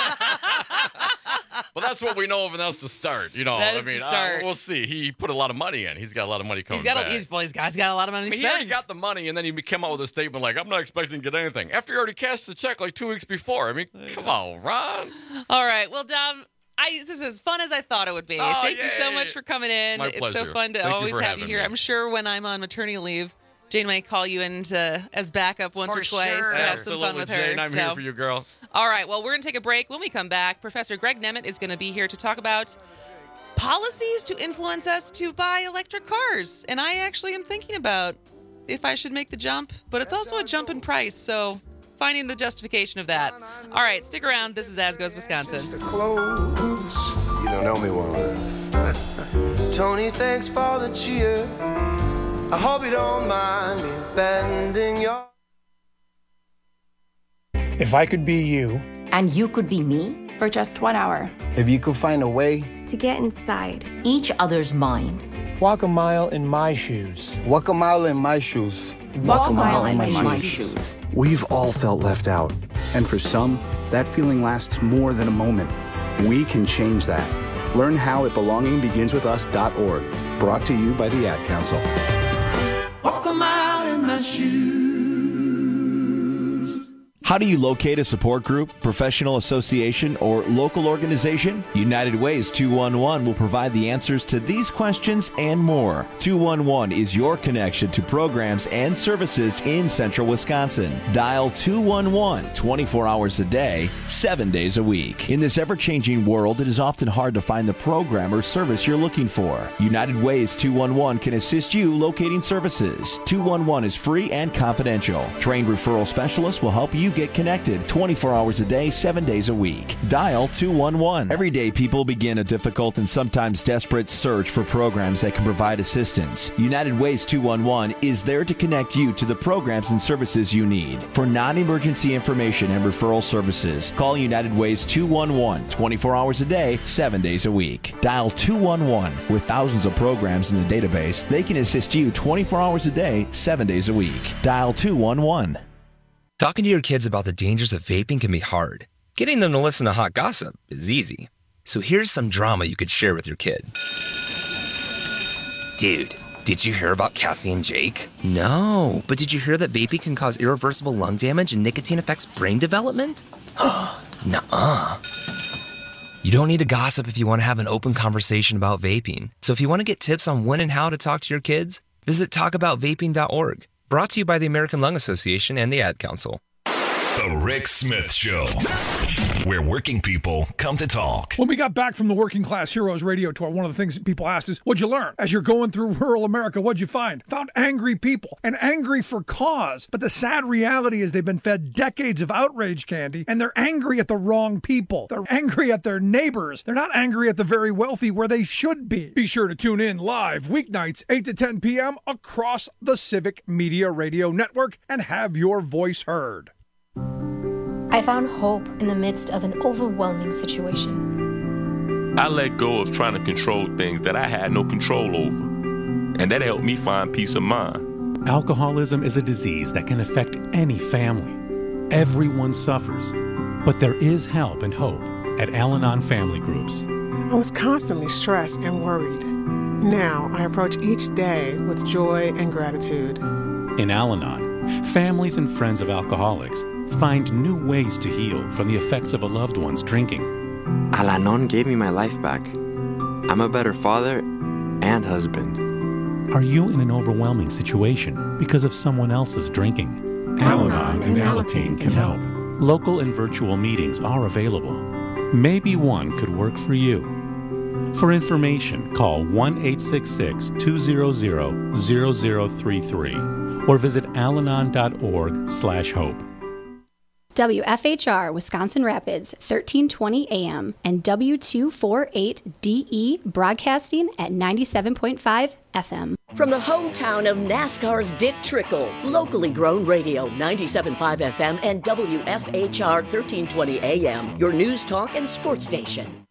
Well, that's what we know of, and that's the start. That is the start. We'll see. He put a lot of money in. He's got a lot of money coming back. He's got a lot of money to He spend. already got the money, and then he came out with a statement like, I'm not expecting to get anything. After he already cashed the check like 2 weeks before. I mean, come on, Ron. All right. Well, Dom, this is as fun as I thought it would be. Oh, Thank you so much for coming in. My It's pleasure. so fun to Thank you always for have you having here. me. I'm sure when I'm on maternity leave, Jane might call you in as backup once or twice to have some fun with her. Jane, I'm here for you, girl. All right. Well, we're going to take a break. When we come back, Professor Greg Nemeth is going to be here to talk about policies to influence us to buy electric cars. And I actually am thinking about if I should make the jump, but it's also a jump in price. So finding the justification of that. All right. Stick around. This is As Goes Wisconsin. Close. You don't know me well enough. Tony, thanks for the cheer. I hope you don't mind me bending your... If I could be you. And you could be me for just 1 hour. If you could find a way to get inside each other's mind. Walk a mile in my shoes. Walk a mile in my shoes. Walk a mile in my shoes. We've all felt left out. And for some, that feeling lasts more than a moment. We can change that. Learn how at belongingbeginswithus.org. Brought to you by the Ad Council. Walk a mile in my shoes. How do you locate a support group, professional association, or local organization? United Ways 211 will provide the answers to these questions and more. 211 is your connection to programs and services in central Wisconsin. Dial 211 24 hours a day, 7 days a week. In this ever-changing world, it is often hard to find the program or service you're looking for. United Ways 211 can assist you locating services. 211 is free and confidential. Trained referral specialists will help you get connected 24 hours a day, 7 days a week. Dial 211. Every day, people begin a difficult and sometimes desperate search for programs that can provide assistance. United Ways 211 is there to connect you to the programs and services you need. For non-emergency information and referral services, call United Ways 211 24 hours a day, 7 days a week. Dial 211. With thousands of programs in the database, they can assist you 24 hours a day, 7 days a week. Dial 211. Talking to your kids about the dangers of vaping can be hard. Getting them to listen to hot gossip is easy. So here's some drama you could share with your kid. Dude, did you hear about Cassie and Jake? No, but did you hear that vaping can cause irreversible lung damage and nicotine affects brain development? Nuh-uh. You don't need to gossip if you want to have an open conversation about vaping. So if you want to get tips on when and how to talk to your kids, visit talkaboutvaping.org. Brought to you by the American Lung Association and the Ad Council. The Rick Smith Show, where working people come to talk. When we got back from the Working Class Heroes radio tour, one of the things that people asked is, what'd you learn? As you're going through rural America, what'd you find? Found angry people, and angry for cause. But the sad reality is they've been fed decades of outrage candy, and they're angry at the wrong people. They're angry at their neighbors. They're not angry at the very wealthy where they should be. Be sure to tune in live weeknights, 8 to 10 p.m. across the Civic Media Radio Network and have your voice heard. I found hope in the midst of an overwhelming situation. I let go of trying to control things that I had no control over, and that helped me find peace of mind. Alcoholism is a disease that can affect any family. Everyone suffers, but there is help and hope at Al-Anon Family Groups. I was constantly stressed and worried. Now I approach each day with joy and gratitude. In Al-Anon, families and friends of alcoholics find new ways to heal from the effects of a loved one's drinking. Al-Anon gave me my life back. I'm a better father and husband. Are you in an overwhelming situation because of someone else's drinking? Al-Anon and Alateen can help. Local and virtual meetings are available. Maybe one could work for you. For information, call 1-866-200-0033 or visit alanon.org/hope. WFHR Wisconsin Rapids, 1320 AM, and W248DE broadcasting at 97.5 FM. From the hometown of NASCAR's Dick Trickle, locally grown radio, 97.5 FM and WFHR 1320 AM, your news talk and sports station.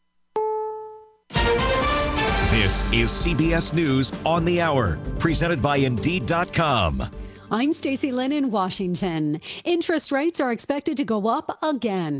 This is CBS News on the Hour, presented by Indeed.com. I'm Stacey Lynn in Washington. Interest rates are expected to go up again.